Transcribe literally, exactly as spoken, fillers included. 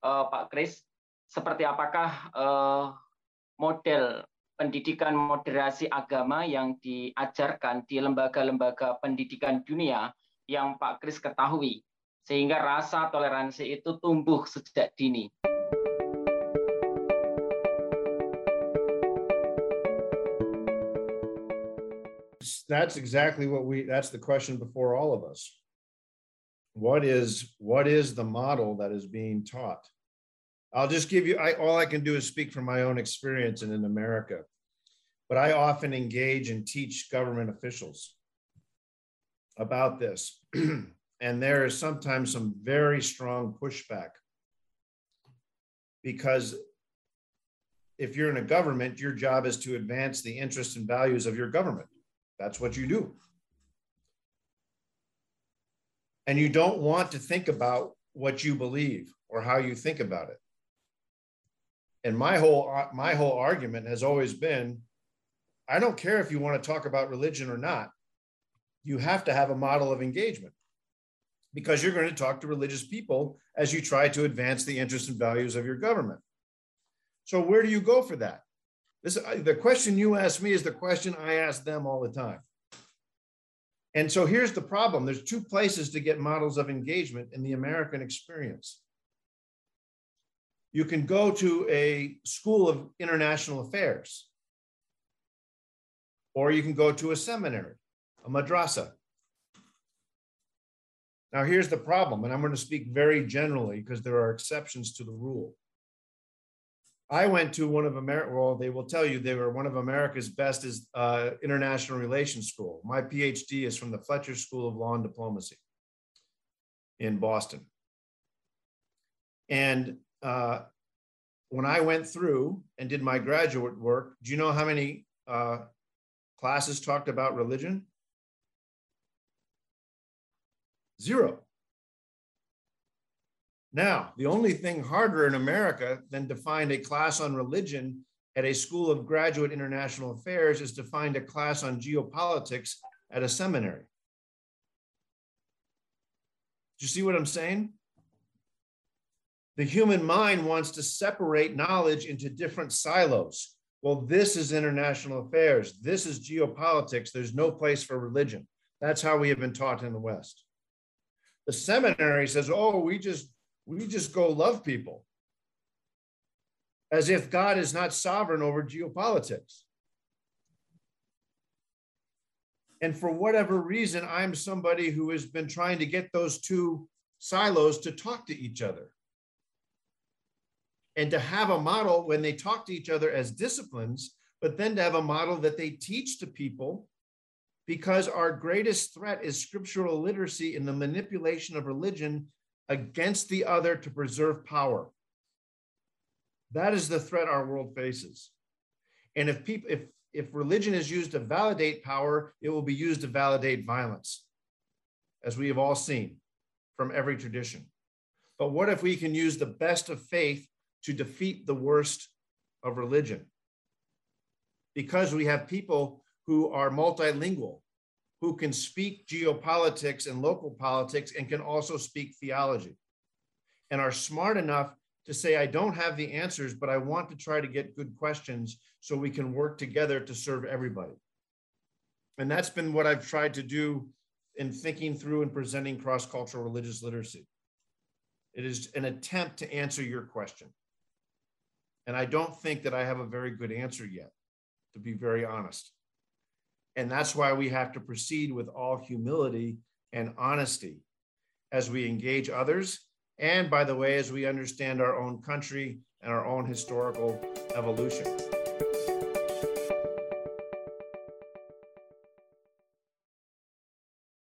uh, Pak Kris, seperti apakah uh, model pendidikan moderasi agama yang diajarkan di lembaga-lembaga pendidikan dunia yang Pak Kris ketahui, sehingga rasa toleransi itu tumbuh sejak dini? That's exactly what we, that's the question before all of us. What is, what is the model that is being taught? I'll just give you, I, all I can do is speak from my own experience and in America, but I often engage and teach government officials about this. And there is sometimes some very strong pushback, because if you're in a government, your job is to advance the interests and values of your government. That's what you do. And you don't want to think about what you believe or how you think about it. And my whole, my whole argument has always been, I don't care if you want to talk about religion or not, you have to have a model of engagement, because you're going to talk to religious people as you try to advance the interests and values of your government. So where do you go for that? This, the question you ask me is the question I ask them all the time. And so here's the problem. There's two places to get models of engagement in the American experience. You can go to a school of international affairs, or you can go to a seminary, a madrasa. Now, here's the problem, and I'm going to speak very generally because there are exceptions to the rule. I went to one of America, well, they will tell you they were one of America's best is uh, international relations school. My PhD is from the Fletcher School of Law and Diplomacy in Boston. And uh, when I went through and did my graduate work, do you know how many uh, classes talked about religion? Zero. Now, the only thing harder in America than to find a class on religion at a school of graduate international affairs is to find a class on geopolitics at a seminary. Do you see what I'm saying? The human mind wants to separate knowledge into different silos. Well, this is international affairs. This is geopolitics. There's no place for religion. That's how we have been taught in the West. The seminary says, oh, we just, we just go love people. As if God is not sovereign over geopolitics. And for whatever reason, I'm somebody who has been trying to get those two silos to talk to each other. And to have a model when they talk to each other as disciplines, but then to have a model that they teach to people, because our greatest threat is scriptural illiteracy in the manipulation of religion against the other to preserve power. That is the threat our world faces. And if people, if, if religion is used to validate power, it will be used to validate violence, as we have all seen from every tradition. But what if we can use the best of faith to defeat the worst of religion? Because we have people who are multilingual, who can speak geopolitics and local politics and can also speak theology, and are smart enough to say, I don't have the answers, but I want to try to get good questions so we can work together to serve everybody. And that's been what I've tried to do in thinking through and presenting cross-cultural religious literacy. It is an attempt to answer your question. And I don't think that I have a very good answer yet, to be very honest. And that's why we have to proceed with all humility and honesty as we engage others. And by the way, as we understand our own country and our own historical evolution.